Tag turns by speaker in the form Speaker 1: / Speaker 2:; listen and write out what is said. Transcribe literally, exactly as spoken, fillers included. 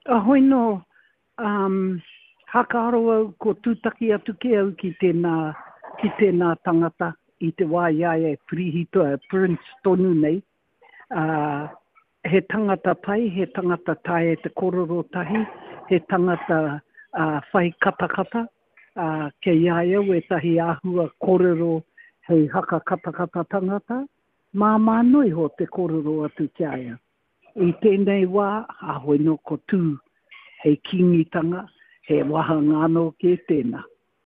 Speaker 1: Ahoi no, um, hakaroa ko tūtaki atu ke au ki tēnā, ki tēnā tangata i te wā iaia e Pirihito e Prince tonu nei. Uh, he tangata pai, he tangata tae e te kororo tahi, he tangata uh, whai katakata, uh, ke iaia e tahi āhua kororo hei haka katakata tangata, mā mānui ho te kororo atu ki aia. I tēnei wā, a hoi no ko tū, hei kingitanga, he waha ngāno ke tēnā.